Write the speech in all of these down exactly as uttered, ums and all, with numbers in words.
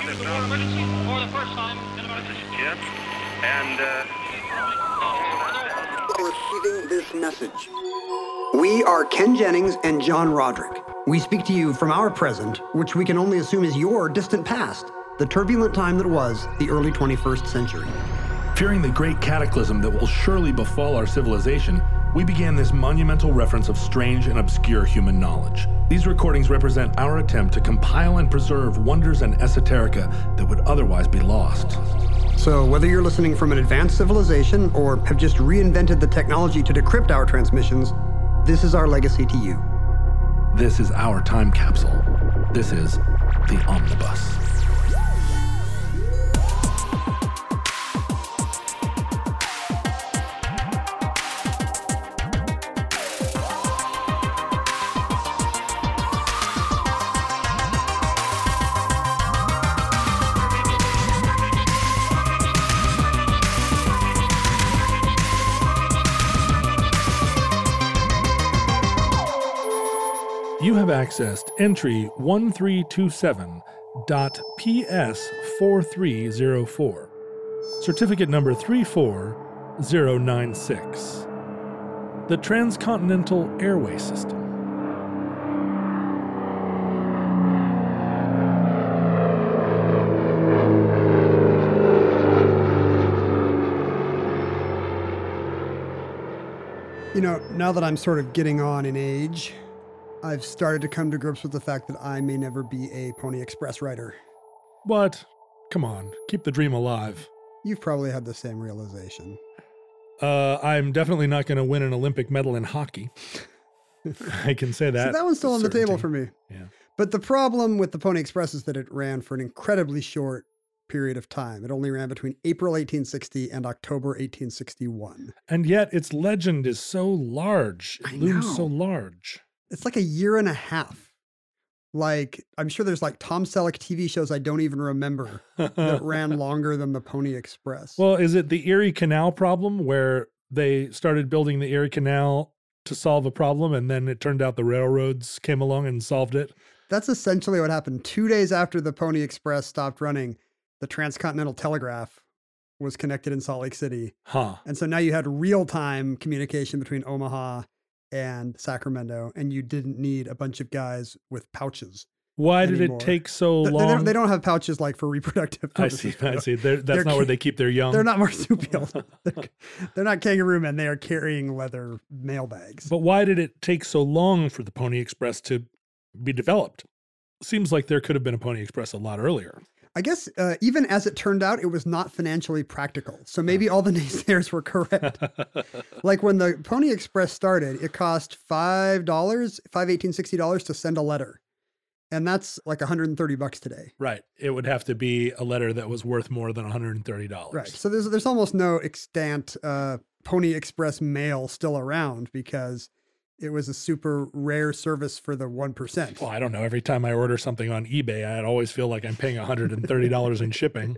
use the water emergency for the first time in about... This is Jim, and, uh... Receiving this message. We are Ken Jennings and John Roderick. We speak to you from our present, which we can only assume is your distant past, the turbulent time that was the early twenty-first century. Fearing the great cataclysm that will surely befall our civilization, we began this monumental reference of strange and obscure human knowledge. These recordings represent our attempt to compile and preserve wonders and esoterica that would otherwise be lost. So whether you're listening from an advanced civilization or have just reinvented the technology to decrypt our transmissions, this is our legacy to you. This is our time capsule. This is the Omnibus. You have accessed entry one three two seven dot P S four three zero four, certificate number three four zero nine six, the Transcontinental Airway System. You know, now that I'm sort of getting on in age, I've started to come to grips with the fact that I may never be a Pony Express rider. What? Come on, keep the dream alive. You've probably had the same realization. Uh, I'm definitely not going to win an Olympic medal in hockey. I can say that. So that one's still on the table for me. Yeah. But the problem with the Pony Express is that it ran for an incredibly short period of time. It only ran between April eighteen sixty and October eighteen sixty-one. And yet its legend is so large. It I looms know. so large. It's like a year and a half. Like, I'm sure there's like Tom Selleck T V shows I don't even remember that ran longer than the Pony Express. Well, is it the Erie Canal problem where they started building the Erie Canal to solve a problem and then it turned out the railroads came along and solved it? That's essentially what happened. Two days after the Pony Express stopped running, the Transcontinental Telegraph was connected in Salt Lake City. Huh. And so now you had real-time communication between Omaha and Sacramento, and you didn't need a bunch of guys with pouches. Why anymore. did it take so They, they, long? don't, they don't have pouches like for reproductive I purposes. see, I see. They're, that's They're not ca- where they keep their young. They're not marsupials. they're, they're not kangaroo men. They are carrying leather mail bags. But why did it take so long for the Pony Express to be developed? Seems like there could have been a Pony Express a lot earlier. I guess uh, even as it turned out, it was not financially practical. So maybe all the naysayers were correct. Like when the Pony Express started, it cost five dollars, five eighteen sixty dollars to send a letter. And that's like one hundred thirty bucks today. Right. It would have to be a letter that was worth more than one hundred thirty dollars. Right. So there's there's almost no extant uh, Pony Express mail still around because it was a super rare service for the one percent. Well, I don't know. Every time I order something on eBay, I always feel like I'm paying one hundred thirty dollars in shipping.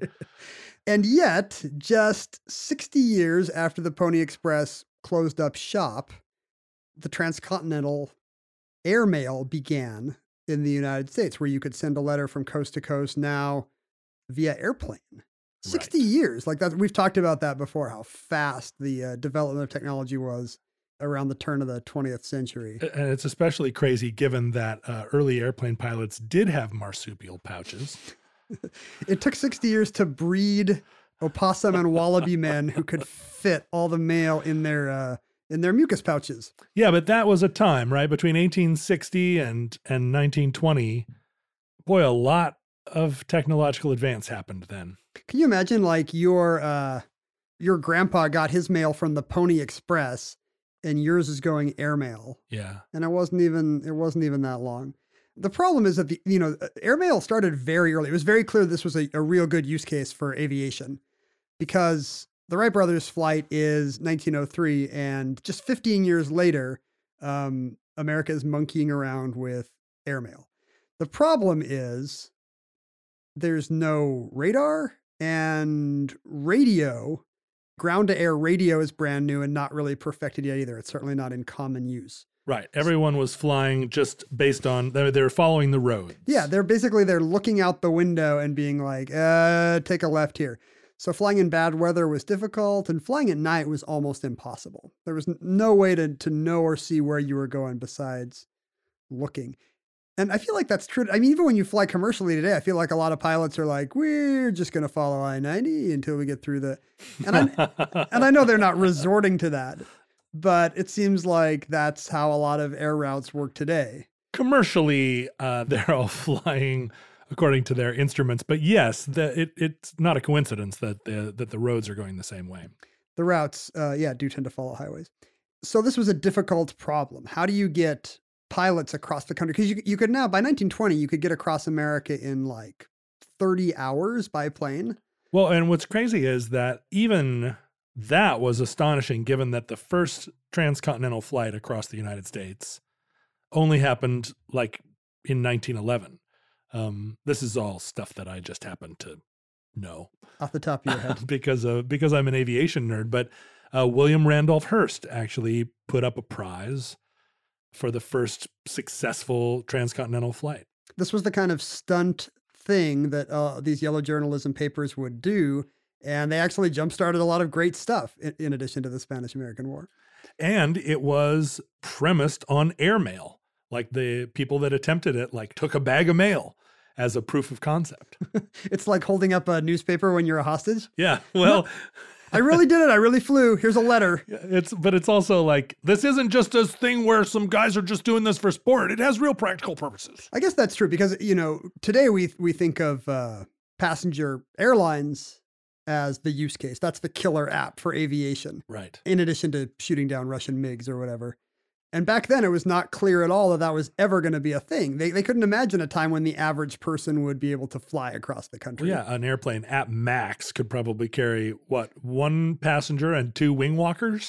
And yet, just sixty years after the Pony Express closed up shop, the transcontinental airmail began in the United States, where you could send a letter from coast to coast now via airplane. sixty Right. years. Like that, we've talked about that before, how fast the uh, development of technology was around the turn of the twentieth century. And it's especially crazy given that uh, early airplane pilots did have marsupial pouches. It took sixty years to breed opossum and wallaby men who could fit all the mail in their uh, in their mucus pouches. Yeah, but that was a time, right? Between eighteen sixty and, and nineteen twenty, boy, a lot of technological advance happened then. Can you imagine like your uh, your grandpa got his mail from the Pony Express and yours is going airmail? Yeah. And it wasn't even it wasn't even that long. The problem is that the you know airmail started very early. It was very clear this was a, a real good use case for aviation because the Wright brothers' flight is nineteen oh three, and just fifteen years later, um, America is monkeying around with airmail. The problem is there's no radar and radio. Ground to air radio is brand new and not really perfected yet either. It's certainly not in common use. Right. Everyone was flying just based on, they they were following the road. Yeah, they're basically, they're looking out the window and being like, uh, take a left here. So flying in bad weather was difficult, and flying at night was almost impossible. There was n- no way to, to know or see where you were going besides looking. And I feel like that's true. I mean, even when you fly commercially today, I feel like a lot of pilots are like, we're just going to follow I ninety until we get through the, and I, and I know they're not resorting to that, but it seems like that's how a lot of air routes work today. Commercially, uh, they're all flying according to their instruments. But yes, the, it, it's not a coincidence that the, that the roads are going the same way. The routes, uh, yeah, do tend to follow highways. So this was a difficult problem. How do you get pilots across the country? Because you, you could now, by nineteen twenty, you could get across America in like thirty hours by plane. Well, and what's crazy is that even that was astonishing, given that the first transcontinental flight across the United States only happened like in nineteen eleven. Um, this is all stuff that I just happened to know Off the top of your head. because of because I'm an aviation nerd. But uh, William Randolph Hearst actually put up a prize for the first successful transcontinental flight. This was the kind of stunt thing that uh, these yellow journalism papers would do. And they actually jump-started a lot of great stuff in, in addition to the Spanish-American War. And it was premised on airmail. Like the people that attempted it, like took a bag of mail as a proof of concept. It's like holding up a newspaper when you're a hostage. Yeah. Well, I really did it. I really flew. Here's a letter. it's, but it's also like, this isn't just a thing where some guys are just doing this for sport. It has real practical purposes. I guess that's true because, you know, today we, we think of uh, passenger airlines as the use case. That's the killer app for aviation. Right. In addition to shooting down Russian MiGs or whatever. And back then it was not clear at all that that was ever going to be a thing. They they couldn't imagine a time when the average person would be able to fly across the country. Well, yeah, an airplane at max could probably carry, what, one passenger and two wing walkers?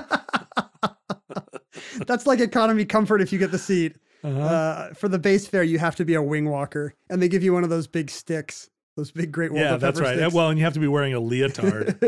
That's like economy comfort if you get the seat. Uh-huh. Uh, for the base fare, you have to be a wing walker. And they give you one of those big sticks, those big Great Walls Yeah, of that's Pepper right. sticks. Well, and you have to be wearing a leotard.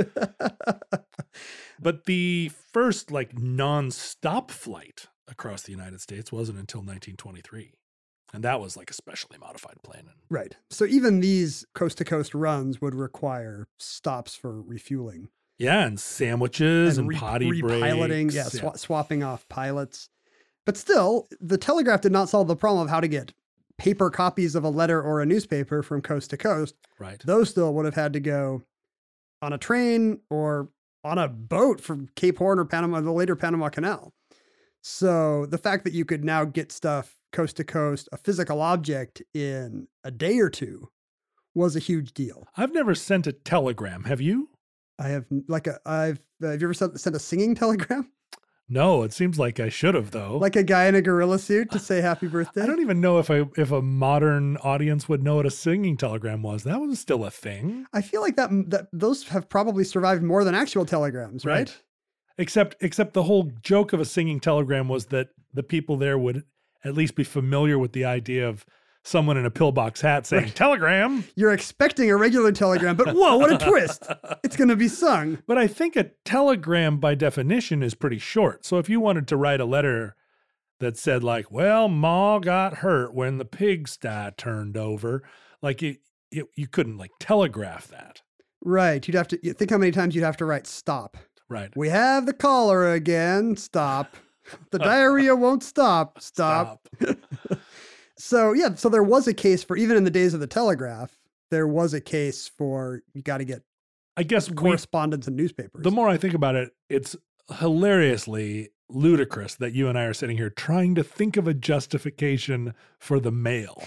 But the first like non-stop flight across the United States wasn't until nineteen twenty-three. And that was like a specially modified plane. Right. So even these coast-to-coast runs would require stops for refueling. Yeah, and sandwiches and, re- potty repiloting, breaks. yeah, swa- swapping off pilots. But still, the telegraph did not solve the problem of how to get paper copies of a letter or a newspaper from coast to coast. Right. Those still would have had to go on a train or on a boat from Cape Horn or Panama, the later Panama Canal. So the fact that you could now get stuff coast to coast, a physical object in a day or two was a huge deal. I've never sent a telegram. Have you? I have like a, I've, uh, have you ever sent, sent a singing telegram? No, it seems like I should have though. Like a guy in a gorilla suit to say happy birthday? I don't even know if I if a modern audience would know what a singing telegram was. That was still a thing. I feel like that, that those have probably survived more than actual telegrams, right? Right. Except except the whole joke of a singing telegram was that the people there would at least be familiar with the idea of someone in a pillbox hat saying Right. telegram. You're expecting a regular telegram, but whoa, what a twist. It's going to be sung. But I think a telegram by definition is pretty short. So if you wanted to write a letter that said like, well, Ma got hurt when the pigsty turned over, like it, it, you couldn't like telegraph that. Right. You'd have to you think how many times you'd have to write stop. Right. We have the cholera again. Stop. The diarrhea won't stop. Stop. Stop. So, yeah, so there was a case for, even in the days of the telegraph, there was a case for you got to get I guess we, correspondence in newspapers. the more I think about it, it's hilariously ludicrous that you and I are sitting here trying to think of a justification for the mail.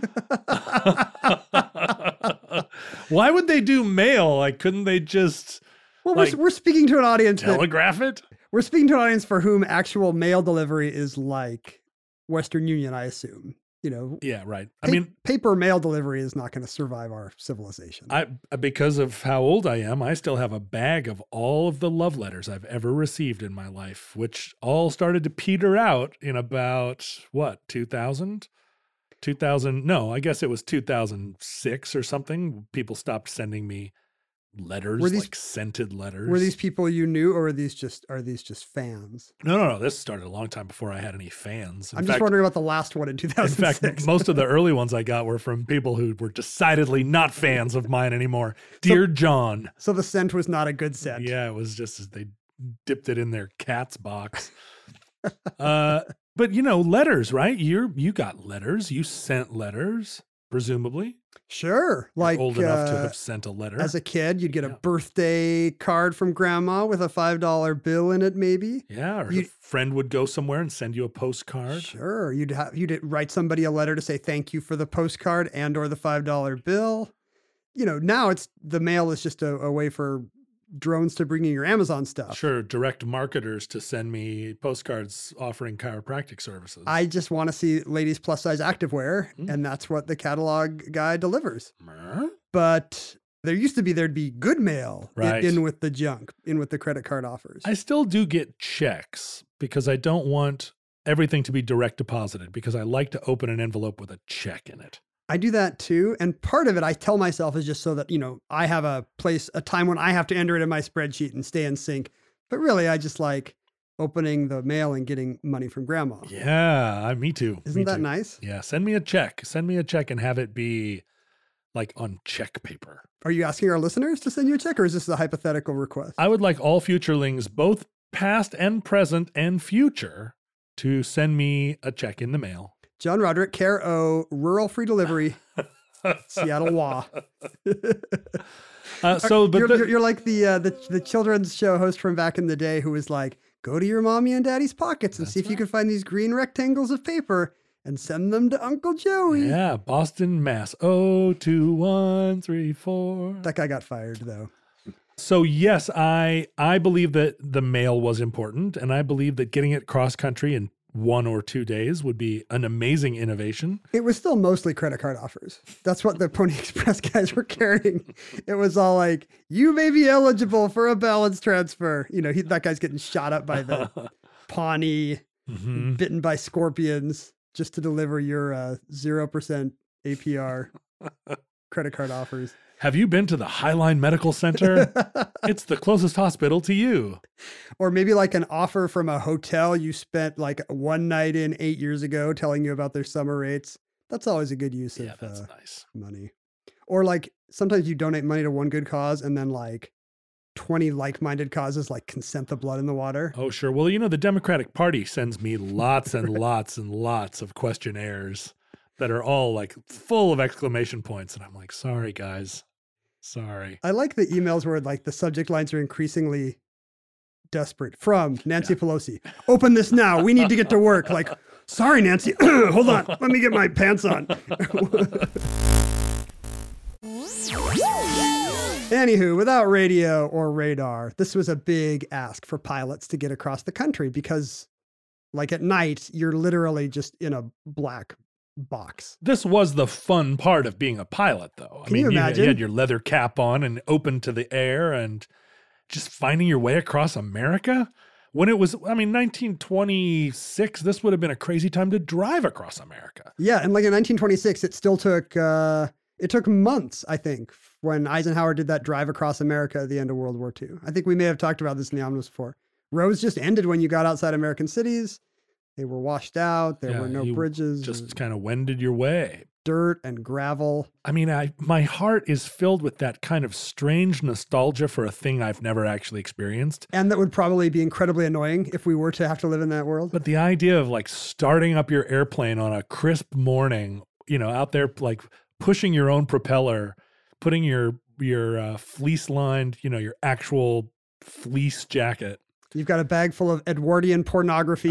Why would they do mail? Like, couldn't they just well, like, we're, we're speaking to an audience that, telegraph it? we're speaking to an audience for whom actual mail delivery is like Western Union, I assume. You know, Yeah, right. I pa- mean, paper mail delivery is not going to survive our civilization. I because of how old I am, I still have a bag of all of the love letters I've ever received in my life, which all started to peter out in about what, two thousand? two thousand, no, I guess it was two thousand six or something. People stopped sending me letters, Were these- like scented letters. Were these people you knew, or are these just are these just fans? No, no, no. This started a long time before I had any fans. In I'm fact, just wondering about the last one in two in thousand fact, six. most of the early ones I got were from people who were decidedly not fans of mine anymore. Dear John. So the scent was not a good scent. Yeah, it was just they dipped it in their cat's box. uh, but you know, letters, right? You you got letters. You sent letters, presumably. Sure. You're Like old enough to uh, have sent a letter. as a kid, you'd get a Yeah. birthday card from grandma with a five dollar bill in it, maybe. yeah, or you- a friend would go somewhere and send you a postcard. Sure. You'd have you'd write somebody a letter to say thank you for the postcard and or the five dollar bill. You know, now it's the mail is just a, a way for drones to bring you your Amazon stuff. Sure, direct marketers to send me postcards offering chiropractic services. I just want to see ladies plus size activewear, Mm. and that's what the catalog guy delivers. Mer? But there used to be there'd be good mail in- Right. in, with the junk, in with the credit card offers. I still do get checks because I don't want everything to be direct deposited because I like to open an envelope with a check in it. I do that too. And part of it, I tell myself, is just so that, you know, I have a place, a time when I have to enter it in my spreadsheet and stay in sync. But really, I just like opening the mail and getting money from grandma. Yeah, I, me too. Isn't me that too. nice? Yeah, send me a check. Send me a check and have it be like on check paper. Are you asking our listeners to send you a check, or is this a hypothetical request? I would like all futurelings, both past and present and future, to send me a check in the mail. John Roderick, Care O, Rural Free Delivery, Seattle W A. Uh, so, but you're, the- you're, you're like the, uh, the the children's show host from back in the day who was like, go to your mommy and daddy's pockets and That's see if you right. can find these green rectangles of paper and send them to Uncle Joey. yeah, Boston, Mass. Oh, two, one, three, four. That guy got fired though. So yes, I I believe that the mail was important, and I believe that getting it cross country in one or two days would be an amazing innovation. It was still mostly credit card offers. That's what the Pony Express guys were carrying. It was all like, you may be eligible for a balance transfer. You know, he, that guy's getting shot up by the Pawnee, Mhm. bitten by scorpions just to deliver your uh, zero percent A P R credit card offers. Have you been to the Highline Medical Center? It's the closest hospital to you. Or maybe like an offer from a hotel you spent like one night in eight years ago telling you about their summer rates. That's always a good use Yeah, of that's uh, nice. money. Or like sometimes you donate money to one good cause and then like twenty like-minded causes like consent the blood in the water. Oh, sure. Well, you know, the Democratic Party sends me lots and lots and lots of questionnaires that are all like full of exclamation points. And I'm like, sorry, guys. Sorry. I like the emails where like the subject lines are increasingly desperate. From Nancy Pelosi. Open this now. We need to get to work. Like, sorry, Nancy. Hold on. Let me get my pants on. Anywho, without radio or radar, this was a big ask for pilots to get across the country because, like at night, you're literally just in a black box. This was the fun part of being a pilot, though. I Can you mean, you, imagine? you had your leather cap on and open to the air and just finding your way across America. When it was, I mean, nineteen twenty-six, this would have been a crazy time to drive across America. Yeah, and like in nineteen twenty-six, it still took uh, it took months, I think, when Eisenhower did that drive across America at the end of World War Two. I think we may have talked about this in the Omnibus before. Roads just ended when you got outside American cities. They were washed out. There Yeah, were no you bridges, Just kind of wended your way. dirt and gravel. I mean, I my heart is filled with that kind of strange nostalgia for a thing I've never actually experienced. And that would probably be incredibly annoying if we were to have to live in that world. But the idea of like starting up your airplane on a crisp morning, you know, out there like pushing your own propeller, putting your your uh, fleece lined, you know, your actual fleece jacket. You've got a bag full of Edwardian pornography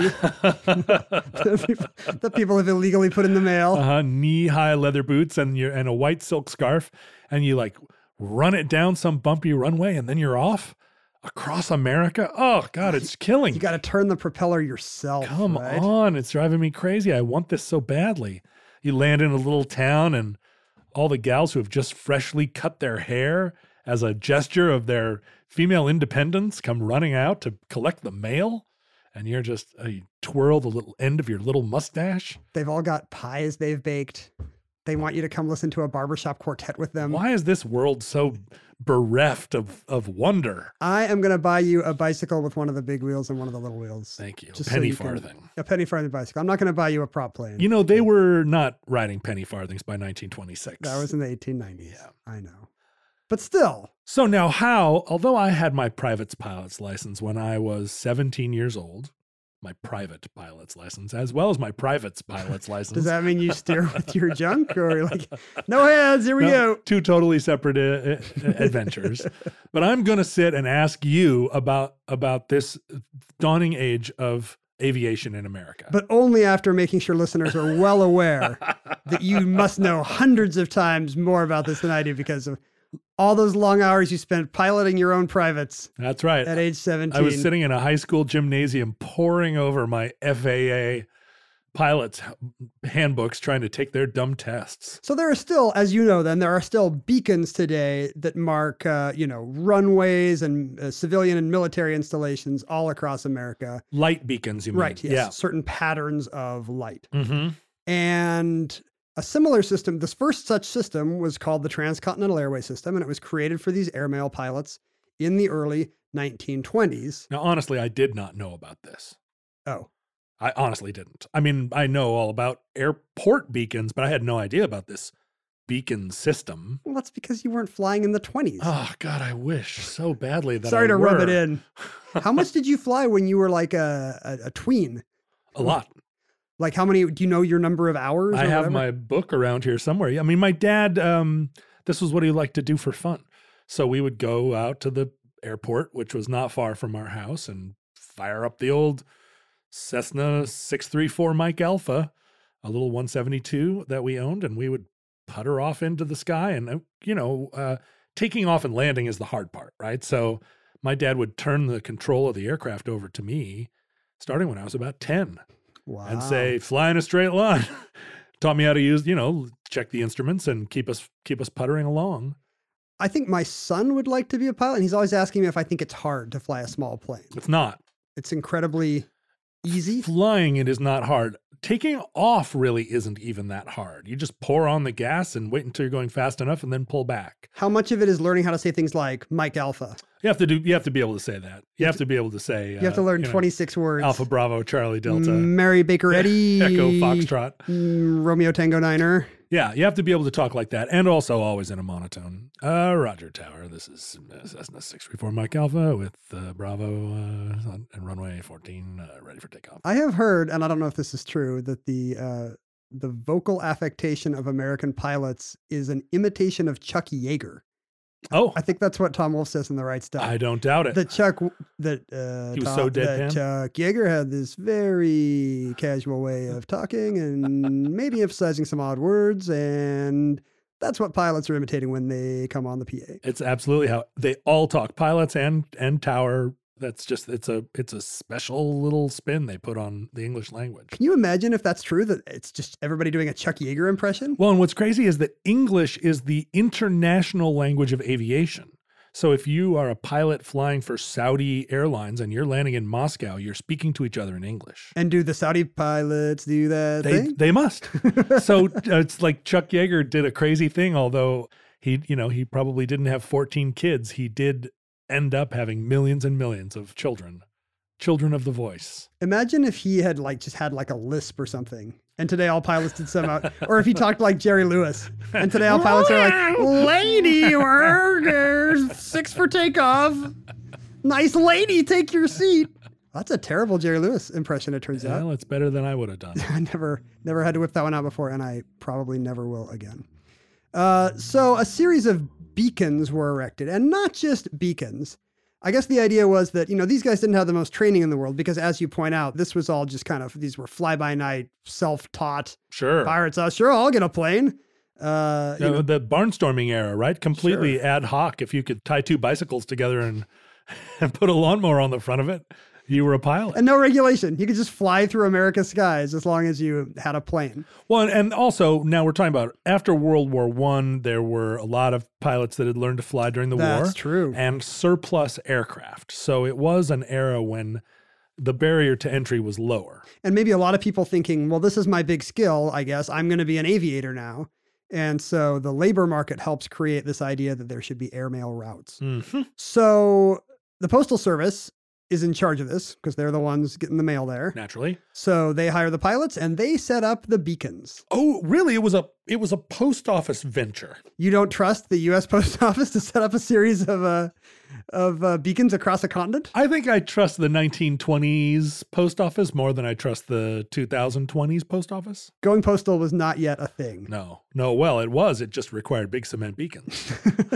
that people have illegally put in the mail. Uh-huh, knee-high leather boots and your and a white silk scarf, and you like run it down some bumpy runway, and then you're off across America. Oh God, it's killing. You got to turn the propeller yourself. Come right? on, it's driving me crazy. I want this so badly. You land in a little town, and all the gals who have just freshly cut their hair as a gesture of their female independence come running out to collect the mail, and you're just uh, you twirl the little end of your little mustache. They've all got pies they've baked. They want you to come listen to a barbershop quartet with them. Why is this world so bereft of, of wonder? I am going to buy you a bicycle with one of the big wheels and one of the little wheels. Thank you. Just so Penny you can- farthing. A penny farthing bicycle. I'm not going to buy you a prop plane. You know, they were not riding penny farthings by nineteen twenty-six. That was in the eighteen nineties. Yeah. I know. But still, So now how, although I had my private pilot's license when I was seventeen years old, my private pilot's license, as well as my private pilot's license. does that mean you steer with your junk or you're like, no hands, here we No, go? two totally separate uh, uh, adventures. But I'm going to sit and ask you about about this dawning age of aviation in America. But only after making sure listeners are well aware that you must know hundreds of times more about this than I do because of all those long hours you spent piloting your own privates That's right. at age seventeen. I was sitting in a high school gymnasium poring over my F A A pilots handbooks trying to take their dumb tests. So there are still, as you know, then there are still beacons today that mark, uh, you know, runways and uh, civilian and military installations all across America. Light beacons, you mean? Right. Yes. Certain patterns of light. Yeah. Mm-hmm. And a similar system, this first such system was called the Transcontinental Airway System, and it was created for these airmail pilots in the early nineteen twenties. Now, honestly, I did not know about this. Oh, I honestly didn't. I mean, I know all about airport beacons, but I had no idea about this beacon system. well, that's because you weren't flying in the twenties. Oh, God, I wish so badly that Sorry I to rub it were. in. How much did you fly when you were like a, a, a tween? A lot. Like how many, do you know your number of hours? I or have whatever? my book around here somewhere. I mean, my dad, um, this was what he liked to do for fun. So we would go out to the airport, which was not far from our house, and fire up the old Cessna six three four Mike Alpha, a little one seventy-two that we owned, and we would putter off into the sky. And, uh, you know, uh, taking off and landing is the hard part, right? So my dad would turn the control of the aircraft over to me starting when I was about ten. Wow. And say, fly in a straight line. Taught me how to use, you know, check the instruments and keep us keep us puttering along. I think my son would like to be a pilot. And he's always asking me if I think it's hard to fly a small plane. It's not. It's incredibly easy. Flying it is not hard. Taking off really isn't even that hard. You just pour on the gas and wait until you're going fast enough and then pull back. How much of it is learning how to say things like Mike Alpha? You have to do. You have to be able to say that. You have to be able to say. You have to learn know, twenty-six words. Alpha Bravo Charlie Delta Mary Baker Eddy. Echo Foxtrot. mm, Romeo Tango Niner. Yeah, you have to be able to talk like that, and also always in a monotone. Uh, Roger Tower, this is uh, Cessna six three four Mike Alpha with uh, Bravo uh, on, and runway fourteen uh, ready for takeoff. I have heard, and I don't know if this is true, that the uh, the vocal affectation of American pilots is an imitation of Chuck Yeager. Oh, I think that's what Tom Wolfe says in The Right Stuff. I don't doubt it. that Chuck that uh, He was Tom- so that deadpan? Chuck Yeager had this very casual way of talking and maybe emphasizing some odd words, and that's what pilots are imitating when they come on the P A. It's absolutely how they all talk. Pilots and and Tower. That's just it's a it's a special little spin they put on the English language. Can you imagine if that's true, that it's just everybody doing a Chuck Yeager impression? Well, and what's crazy is that English is the international language of aviation. So if you are a pilot flying for Saudi Airlines and you're landing in Moscow, you're speaking to each other in English. And do the Saudi pilots do that They thing? they must. So uh, it's like Chuck Yeager did a crazy thing, although he, you know, he probably didn't have fourteen kids. He did end up having millions and millions of children, children of the voice. Imagine if he had like just had like a lisp or something. And today all pilots did some out, or if he talked like Jerry Lewis. And today all pilots are like, lady, we're six for takeoff. Nice lady, take your seat. That's a terrible Jerry Lewis impression, it turns out. Well, it's better than I would have done. I never, never had to whip that one out before, and I probably never will again. Uh, so a series of beacons were erected, and not just beacons. I guess the idea was that, you know, these guys didn't have the most training in the world because, as you point out, this was all just kind of, these were fly-by-night, self-taught Sure. pirates. Oh, sure, I'll get a plane. Uh, you Uh, know, the barnstorming era, right? Completely ad hoc. If you could tie two bicycles together and and put a lawnmower on the front of it, you were a pilot. and no regulation. You could just fly through America's skies as long as you had a plane. Well, and- and also now we're talking about after World War One, there were a lot of pilots that had learned to fly during the war. That's true. And surplus aircraft. So it was an era when the barrier to entry was lower. And maybe a lot of people thinking, well, this is my big skill, I guess. I'm going to be an aviator now. And so the labor market helps create this idea that there should be airmail routes. Mm-hmm. So the Postal Service is in charge of this because they're the ones getting the mail there. Naturally. So they hire the pilots and they set up the beacons. Oh, really? It was a it was a post office venture. You don't trust the U S Post Office to set up a series of uh, of uh, beacons across a continent? I think I trust the nineteen twenties post office more than I trust the two thousand twenties post office. Going postal was not yet a thing. No, no. Well, it was. It just required big cement beacons.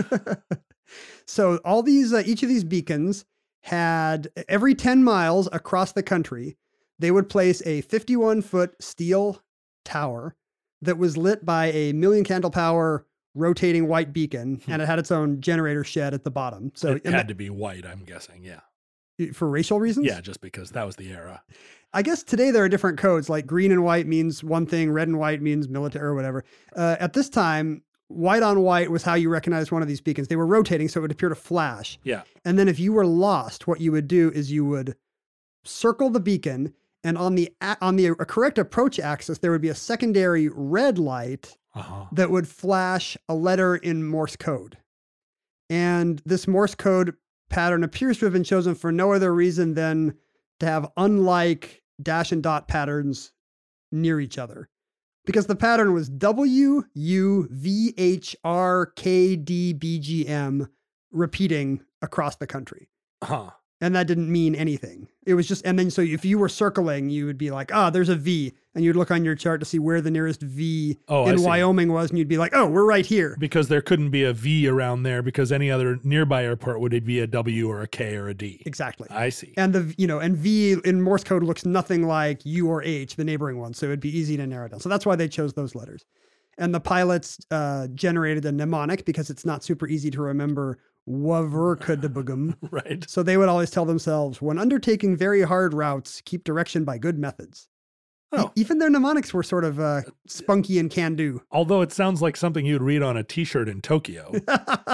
So all these, uh, each of these beacons had every ten miles across the country, they would place a fifty-one foot steel tower that was lit by a million candle power rotating white beacon, and it had its own generator shed at the bottom. So it had to be white, I'm guessing. Yeah. For racial reasons? Yeah, just because that was the era. I guess today there are different codes, like green and white means one thing, red and white means military or whatever. Uh, at this time, white on white was how you recognized one of these beacons. They were rotating, so it would appear to flash. Yeah. And then if you were lost, what you would do is you would circle the beacon, and on the on the correct approach axis, there would be a secondary red light uh-huh. that would flash a letter in Morse code. And this Morse code pattern appears to have been chosen for no other reason than to have unlike dash and dot patterns near each other. Because the pattern was W, U, V, H, R, K, D, B, G, M repeating across the country. Huh. And that didn't mean anything. It was just, and then so if you were circling, you would be like, ah, oh, there's a V. And you'd look on your chart to see where the nearest V oh, in Wyoming was. And you'd be like, oh, we're right here. Because there couldn't be a V around there because any other nearby airport would be a W or a K or a D. Exactly. I see. And the, you know, and V in Morse code looks nothing like U or H, the neighboring one. So it'd be easy to narrow down. So that's why they chose those letters. And the pilots uh, generated a mnemonic because it's not super easy to remember Waverkudabugum. Right. So they would always tell themselves, when undertaking very hard routes, keep direction by good methods. Oh. E- even their mnemonics were sort of uh, spunky and can-do. Although it sounds like something you'd read on a t-shirt in Tokyo. In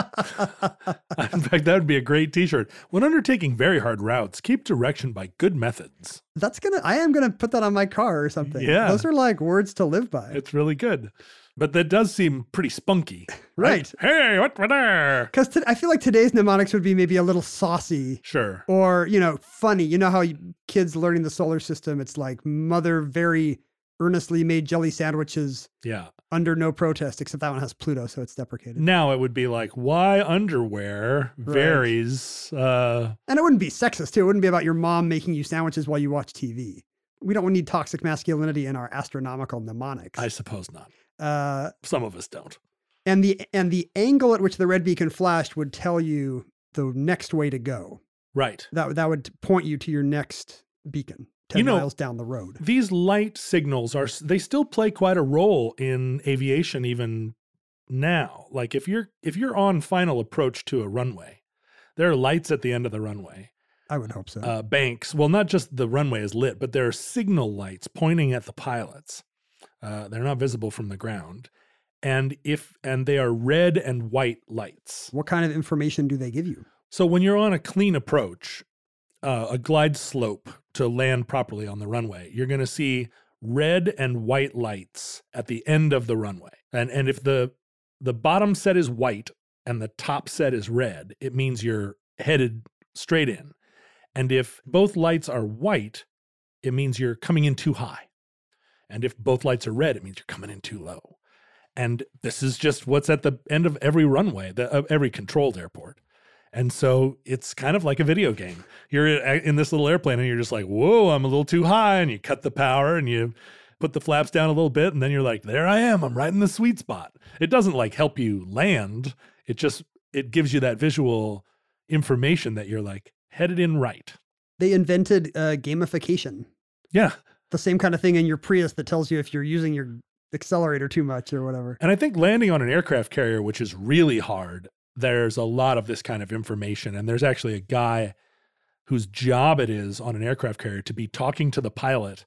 fact, that would be a great t-shirt. When undertaking very hard routes, keep direction by good methods. That's gonna, I am going to put that on my car or something. Yeah. Those are like words to live by. It's really good. But that does seem pretty spunky. Right. Hey, what for there? Because t- I feel like today's mnemonics would be maybe a little saucy. Sure. Or, you know, funny. You know how you, kids learning the solar system, it's like mother very earnestly made jelly sandwiches Yeah. under no protest, except that one has Pluto, so it's deprecated. Now it would be like, why underwear varies. Uh, And it wouldn't be sexist, too. It wouldn't be about your mom making you sandwiches while you watch T V. We don't need toxic masculinity in our astronomical mnemonics. I suppose not. Uh, Some of us don't. and the and the angle at which the red beacon flashed would tell you the next way to go. Right. That that would point you to your next beacon ten You know, miles down the road. These light signals are, they still play quite a role in aviation even now. Like if you're, if you're on final approach to a runway, there are lights at the end of the runway. I would hope so. Uh, banks. Well, not just the runway is lit, but there are signal lights pointing at the pilots. Uh, they're not visible from the ground. And if, and they are red and white lights. What kind of information do they give you? So when you're on a clean approach, uh, a glide slope to land properly on the runway, you're going to see red and white lights at the end of the runway. And and if the the bottom set is white and the top set is red, it means you're headed straight in. And if both lights are white, it means you're coming in too high. And if both lights are red, it means you're coming in too low. And this is just what's at the end of every runway, the, of every controlled airport. And so it's kind of like a video game. You're in this little airplane and you're just like, whoa, I'm a little too high. And you cut the power and you put the flaps down a little bit. And then you're like, there I am. I'm right in the sweet spot. It doesn't like help you land. It just, it gives you that visual information that you're like headed in right. They invented uh, gamification. Yeah. The same kind of thing in your Prius that tells you if you're using your accelerator too much or whatever. And I think landing on an aircraft carrier, which is really hard, there's a lot of this kind of information. And there's actually a guy whose job it is on an aircraft carrier to be talking to the pilot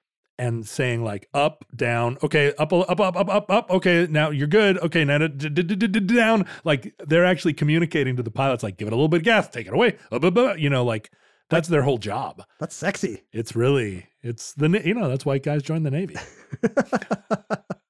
and saying like up, down, okay, up, up, up, up, up, up, okay, now you're good, okay, now down. Like they're actually communicating to the pilots, like give it a little bit of gas, take it away, you know, like that's their whole job. That's sexy. It's really, it's the, you know, that's why guys join the Navy.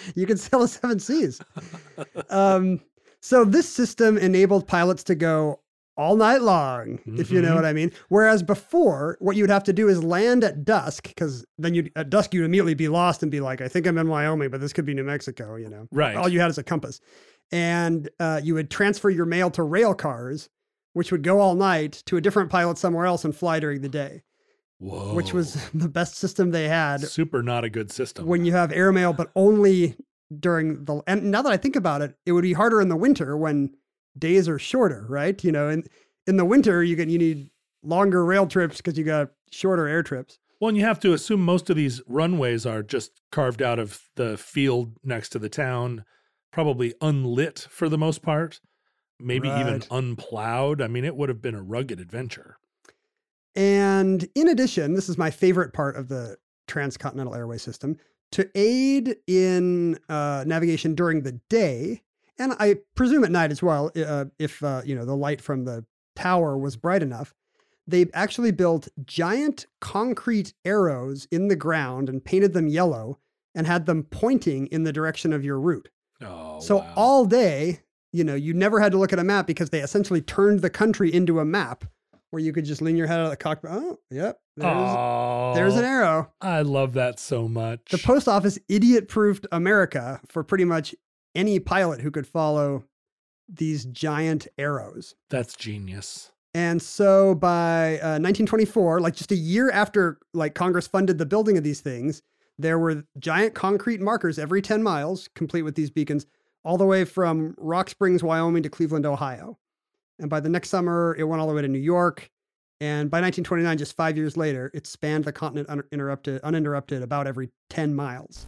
You could sail the seven seas. Um, so this system enabled pilots to go all night long, mm-hmm. if you know what I mean. Whereas before, what you'd have to do is land at dusk, because then you at dusk you'd immediately be lost and be like, I think I'm in Wyoming, but this could be New Mexico, you know. Right. All you had is a compass. And uh, you would transfer your mail to rail cars, which would go all night to a different pilot somewhere else and fly during the day. Whoa. Which was the best system they had. Super not a good system. When you have airmail, but only during the, and now that I think about it, it would be harder in the winter when days are shorter, right? You know, in, in the winter, you get, you need longer rail trips because you got shorter air trips. Well, and you have to assume most of these runways are just carved out of the field next to the town, probably unlit for the most part, maybe Right. even unplowed. I mean, it would have been a rugged adventure. And in addition, this is my favorite part of the transcontinental airway system, to aid in uh, navigation during the day, and I presume at night as well, uh, if uh, you know the light from the tower was bright enough, they actually built giant concrete arrows in the ground and painted them yellow and had them pointing in the direction of your route. Oh, so wow. all day, you know, you never had to look at a map because they essentially turned the country into a map where you could just lean your head out of the cockpit. Oh, yep. There's, Oh, there's an arrow. I love that so much. The post office idiot-proofed America for pretty much any pilot who could follow these giant arrows. That's genius. And so by uh, nineteen twenty-four, like just a year after like Congress funded the building of these things, there were giant concrete markers every ten miles, complete with these beacons, all the way from Rock Springs, Wyoming to Cleveland, Ohio. And by the next summer, it went all the way to New York. And by nineteen twenty-nine, just five years later, it spanned the continent uninterrupted, uninterrupted about every ten miles.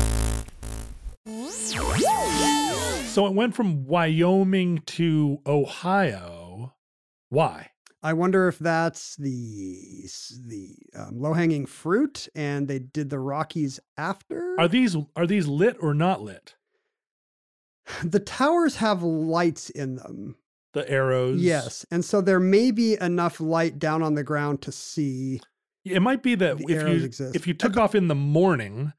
So it went from Wyoming to Ohio. Why? I wonder if that's the the um, low-hanging fruit, and they did the Rockies after. Are these are these lit or not lit? The towers have lights in them. The arrows. Yes. And so there may be enough light down on the ground to see. It might be that the if arrows you exist. if you took off in the morning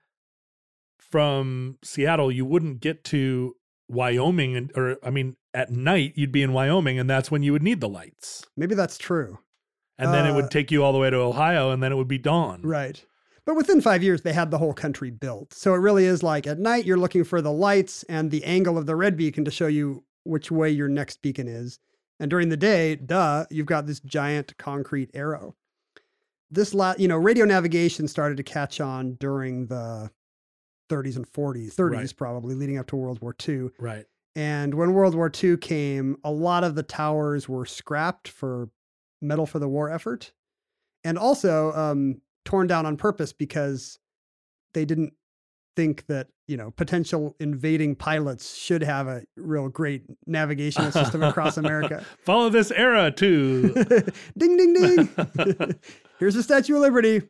from Seattle, you wouldn't get to Wyoming, and or I mean, at night you'd be in Wyoming, and that's when you would need the lights. Maybe that's true. And then it Uh, would take you all the way to Ohio, and then it would be dawn. Right. But within five years, they had the whole country built. So it really is like at night, you're looking for the lights and the angle of the red beacon to show you which way your next beacon is. And during the day, duh, you've got this giant concrete arrow. This, la- you know, radio navigation started to catch on during the thirties and forties, thirties Right. probably, leading up to World War Two. Right. And when World War Two came, a lot of the towers were scrapped for metal for the war effort. And also um, torn down on purpose because they didn't think that, you know, potential invading pilots should have a real great navigational system across America. Follow this era too. Ding, ding, ding. Here's the Statue of Liberty.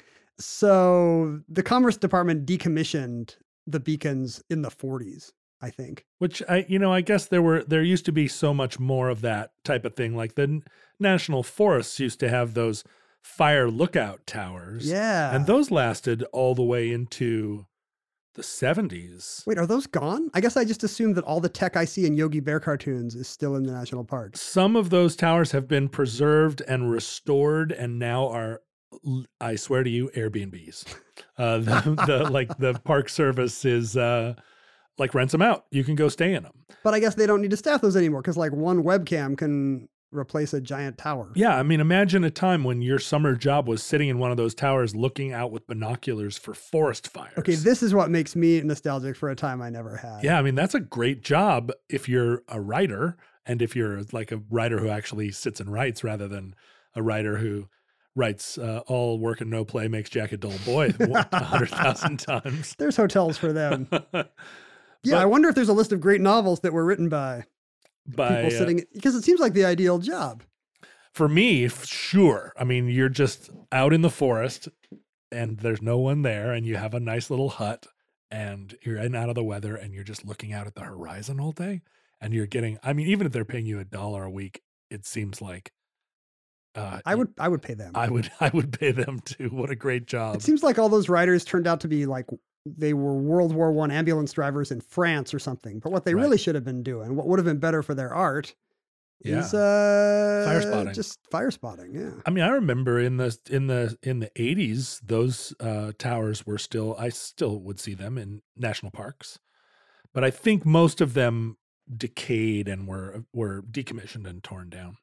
So the Commerce Department decommissioned the beacons in the forties, I think. Which I, you know, I guess there were there used to be so much more of that type of thing. Like the n- national forests used to have those fire lookout towers. Yeah. And those lasted all the way into the seventies. Wait, are those gone? I guess I just assumed that all the tech I see in Yogi Bear cartoons is still in the national parks. Some of those towers have been preserved and restored and now are, I swear to you, Airbnbs. Uh, the, the like the Park Service is uh, like rents them out. You can go stay in them. But I guess they don't need to staff those anymore because like one webcam can replace a giant tower. Yeah, I mean, imagine a time when your summer job was sitting in one of those towers looking out with binoculars for forest fires. Okay, this is what makes me nostalgic for a time I never had. Yeah, I mean, that's a great job if you're a writer and if you're like a writer who actually sits and writes rather than a writer who writes uh, all work and no play makes Jack a dull boy a hundred thousand times. There's hotels for them. But Yeah, I wonder if there's a list of great novels that were written by by, people uh, sitting, because it seems like the ideal job. for me, f- sure. I mean, you're just out in the forest and there's no one there and you have a nice little hut and you're in out of the weather and you're just looking out at the horizon all day and you're getting, I mean, even if they're paying you a dollar a week, it seems like uh, I would I would pay them. I would, I would pay them too. What a great job. It seems like all those writers turned out to be like they were World War One ambulance drivers in France or something. But what they Right. really should have been doing, what would have been better for their art, Yeah. is uh, Fire spotting. Just fire spotting. Yeah. I mean, I remember in the in the in the eighties, those uh, towers were still. I still would see them in national parks, but I think most of them decayed and were were decommissioned and torn down.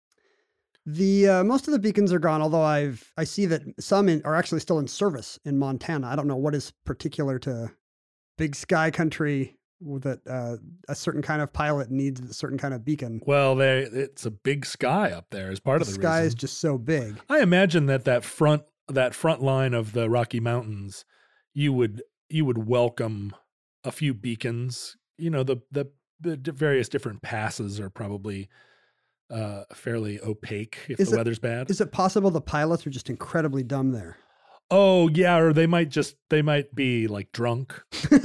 The uh, most of the beacons are gone, although I've I see that some in, are actually still in service in Montana. I don't know what is particular to Big Sky Country that uh, a certain kind of pilot needs a certain kind of beacon. Well, they it's a big sky up there as part The of the sky is reason. just so big. I imagine that that front that front line of the Rocky Mountains, you would you would welcome a few beacons. You know, the the, the di- various different passes are probably uh, fairly opaque if Is the it- weather's bad. Is it possible the pilots are just incredibly dumb there? Oh yeah, or they might just they might be like drunk.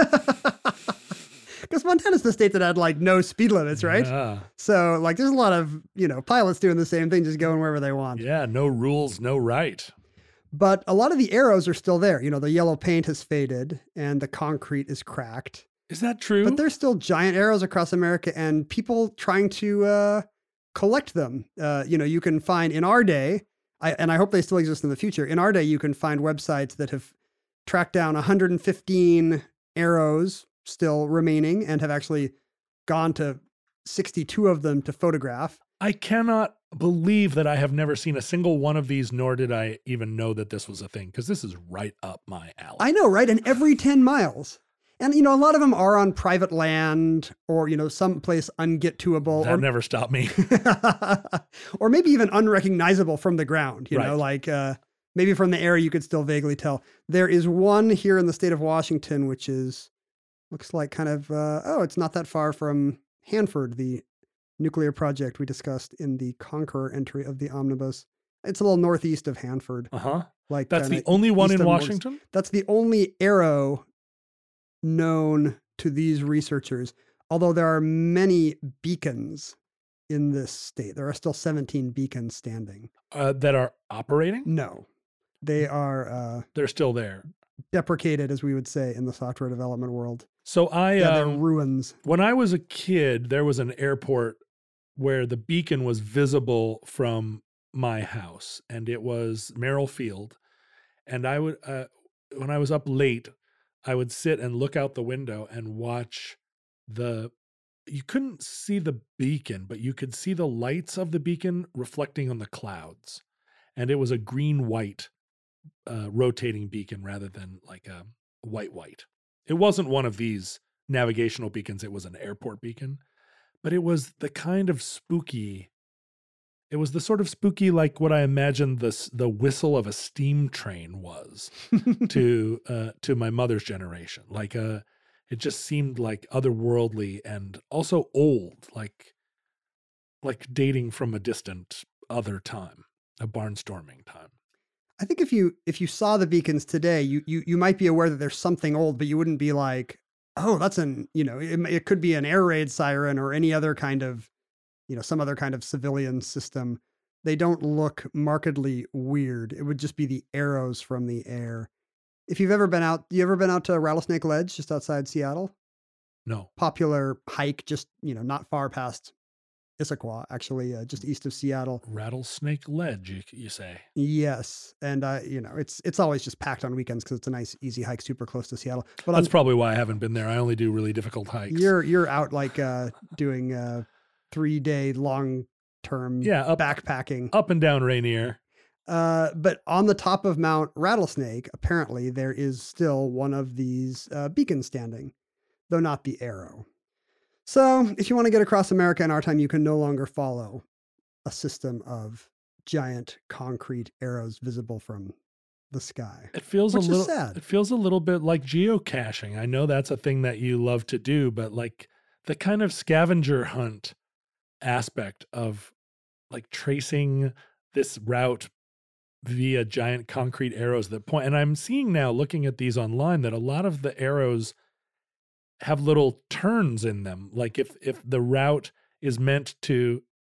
Because Montana's the state that had like no speed limits, right? Yeah. So like there's a lot of, you know, pilots doing the same thing, just going wherever they want. Yeah, no rules, no right. But a lot of the arrows are still there. You know, the yellow paint has faded and the concrete is cracked. Is that true? But there's still giant arrows across America and people trying to uh, collect them. Uh, you know, you can find in our day, I, and I hope they still exist in the future. In our day, you can find websites that have tracked down one hundred fifteen arrows still remaining and have actually gone to sixty-two of them to photograph. I cannot believe that I have never seen a single one of these, nor did I even know that this was a thing, because this is right up my alley. I know, right? And every ten miles. And, you know, a lot of them are on private land or, you know, someplace unget-toable. that or, never stopped me. or maybe even unrecognizable from the ground, you know, Right. like uh, maybe from the air you could still vaguely tell. There is one here in the state of Washington, which is, looks like kind of, uh, oh, it's not that far from Hanford, the nuclear project we discussed in the Conqueror entry of the omnibus. It's a little northeast of Hanford. Uh huh. Like That's kinda the only one east in of Morgan- Washington. That's the only arrow known to these researchers, although there are many beacons in this state. There are still seventeen beacons standing. Uh, that are operating. No, they are uh, They're still there. deprecated, as we would say in the software development world. So I, Yeah, they're um, ruins. when I was a kid, there was an airport where the beacon was visible from my house, and it was Merrill Field. And I would, uh, when I was up late, I would sit and look out the window and watch the. You couldn't see the beacon, but you could see the lights of the beacon reflecting on the clouds, and it was a green-white uh, rotating beacon rather than like a white-white. It wasn't one of these navigational beacons. It was an airport beacon, but it was the kind of spooky. It was the sort of spooky, like what I imagined the s- the whistle of a steam train was to uh, to my mother's generation. Like a, it just seemed like otherworldly and also old, like like dating from a distant other time, a barnstorming time. I think if you if you saw the beacons today, you you you might be aware that there's something old, but you wouldn't be like, oh, that's an, you know, it, it could be an air raid siren or any other kind of, you know, some other kind of civilian system. They don't look markedly weird. It would just be the arrows from the air. If you've ever been out, you ever been out to Rattlesnake Ledge just outside Seattle? No. Popular hike, just, you know, not far past Issaquah, actually, uh, just east of Seattle. Rattlesnake Ledge, you, you say? Yes, and uh, you know, it's it's always just packed on weekends because it's a nice, easy hike, super close to Seattle. But That's on, probably why I haven't been there. I only do really difficult hikes. you're you're out like uh, doing uh, three day long term Yeah, up- backpacking. Up and down Rainier. Uh, but on the top of Mount Rattlesnake, apparently there is still one of these uh, beacons standing, though not the arrow. So if you want to get across America in our time, you can no longer follow a system of giant concrete arrows visible from the sky. It feels Which a is little sad. It feels a little bit like geocaching. I know that's a thing that you love to do, but like the kind of scavenger hunt aspect of like tracing this route via giant concrete arrows that point. And I'm seeing now, looking at these online, that a lot of the arrows have little turns in them. Like if if the route is meant to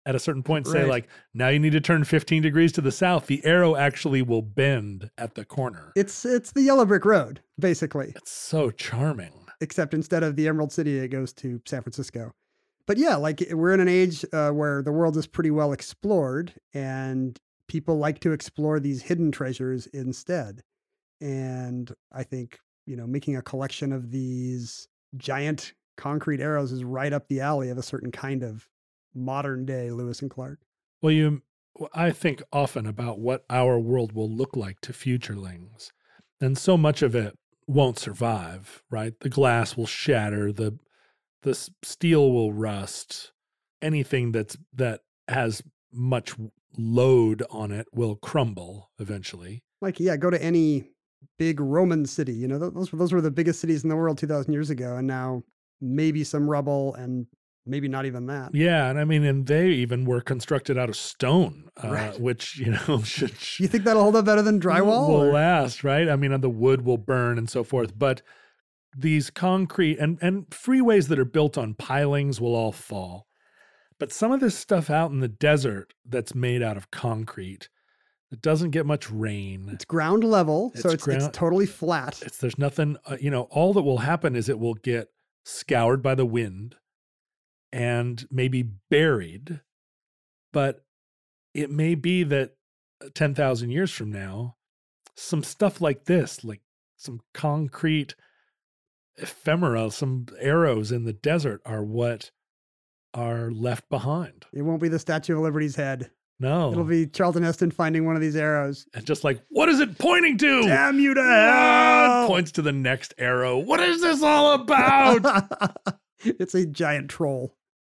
at a certain point say Right. like, now you need to turn fifteen degrees to the south. The arrow actually will bend at the corner. It's it's the yellow brick road, basically. It's so charming. Except instead of the Emerald City, it goes to San Francisco. But yeah, like we're in an age uh, where the world is pretty well explored, and people like to explore these hidden treasures instead. And I think, you know, making a collection of these giant concrete arrows is right up the alley of a certain kind of modern day Lewis and Clark. Well, you, I think often about what our world will look like to futurelings, and so much of it won't survive, right? The glass will shatter, the the s- steel will rust, anything that's that has much load on it will crumble eventually. Like, yeah, go to any big Roman city. You know, those, those were the biggest cities in the world two thousand years ago. And now maybe some rubble and maybe not even that. Yeah, and I mean, and they even were constructed out of stone, uh, Right. which, you know, should You think that'll hold up better than drywall? will or- last, right? I mean, and the wood will burn and so forth. But these concrete and, and freeways that are built on pilings will all fall. But some of this stuff out in the desert that's made out of concrete, it doesn't get much rain. It's ground level, so It's it's, it's ground- totally flat. It's there's nothing, uh, you know, all that will happen is it will get scoured by the wind and maybe buried. But it may be that ten thousand years from now, some stuff like this, like some concrete ephemera, some arrows in the desert are what are left behind. It won't be the Statue of Liberty's head. No. It'll be Charlton Heston finding one of these arrows. and just like, what is it pointing to? Damn you to Ah, hell! points to the next arrow. What is this all about? It's a giant troll.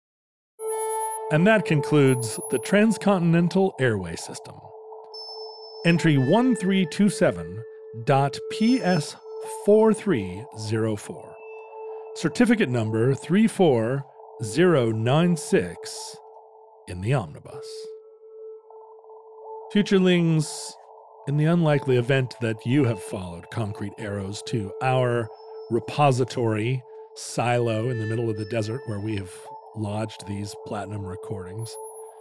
And that concludes the Transcontinental Airway System. Entry one three two seven dot P S four three zero four. Certificate number three four zero nine six in the omnibus. Futurelings, in the unlikely event that you have followed concrete arrows to our repository silo in the middle of the desert where we have lodged these platinum recordings,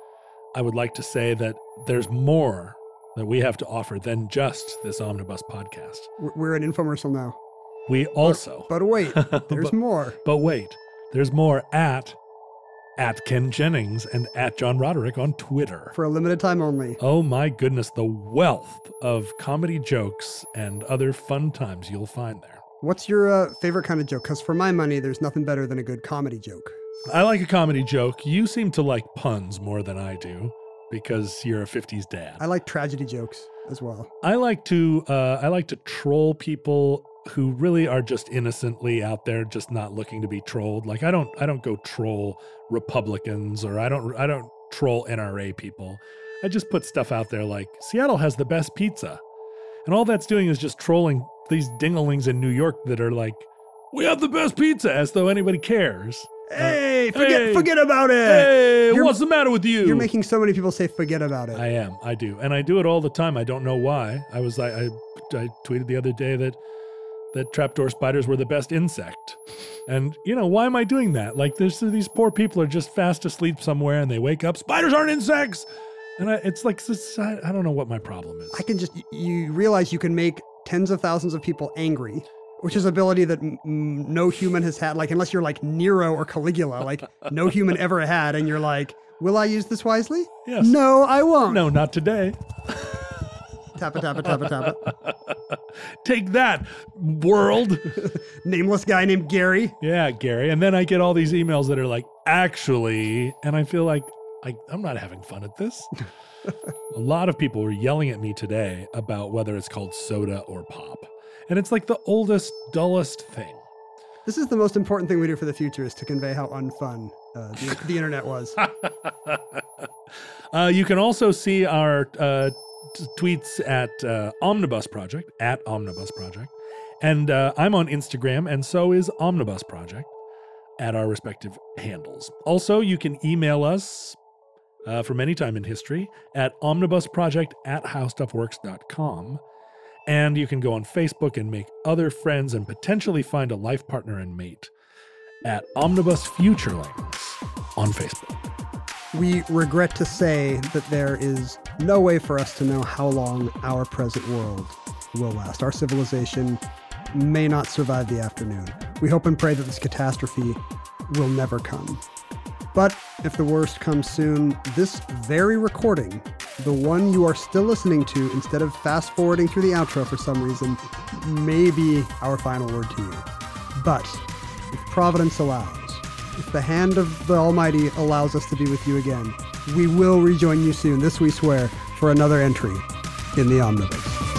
I would like to say that there's more that we have to offer than just this omnibus podcast. We're- We're an infomercial now. We also, But wait, there's but, more. but wait, there's more at at Ken Jennings and at John Roderick on Twitter. For a limited time only. Oh my goodness, the wealth of comedy jokes and other fun times you'll find there. What's your uh, favorite kind of joke? Because for my money, there's nothing better than a good comedy joke. I like a comedy joke. You seem to like puns more than I do because you're a fifties dad. I like tragedy jokes as well. I like to uh, I like to troll people who really are just innocently out there, just not looking to be trolled. Like I don't I don't go troll Republicans or I don't I don't troll N R A people. I just put stuff out there like Seattle has the best pizza, and all that's doing is just trolling these dinglings in New York that are like, we have the best pizza, as though anybody cares. Hey, forget hey. forget about it. Hey, You're- what's the matter with you? You're making so many people say forget about it. I am. I do. And I do it all the time. I don't know why. I was like, I, I tweeted the other day that that trapdoor spiders were the best insect. And, you know, why am I doing that? Like, there's these poor people are just fast asleep somewhere and they wake up, spiders aren't insects. And I, it's like, it's, I, I don't know what my problem is. I can just, you realize you can make tens of thousands of people angry, which is an ability that m- m- no human has had, like, unless you're like Nero or Caligula, like no human ever had. And you're like, will I use this wisely? Yes. No, I won't. No, not today. Tappa, tappa, tappa, tappa. Take that, world. Nameless guy named Gary. Yeah, Gary. And then I get all these emails that are like, actually, and I feel like I, I'm not having fun at this. A lot of people were yelling at me today about whether it's called soda or pop. And it's like the oldest, dullest thing. This is the most important thing we do for the future, is to convey how unfun uh, the, the internet was. uh, you can also see our uh, t- tweets at uh, Omnibus Project, at Omnibus Project. And uh, I'm on Instagram, and so is Omnibus Project, at our respective handles. Also, you can email us uh, from any time in history at omnibusproject at howstuffworks dot com. And you can go on Facebook and make other friends and potentially find a life partner and mate at Omnibus Futurelings on Facebook. We regret to say that there is no way for us to know how long our present world will last. Our civilization may not survive the afternoon. We hope and pray that this catastrophe will never come. But if the worst comes soon, this very recording, the one you are still listening to instead of fast forwarding through the outro for some reason, may be our final word to you. But if Providence allows, if the hand of the Almighty allows us to be with you again, we will rejoin you soon, this we swear, for another entry in the Omnibus.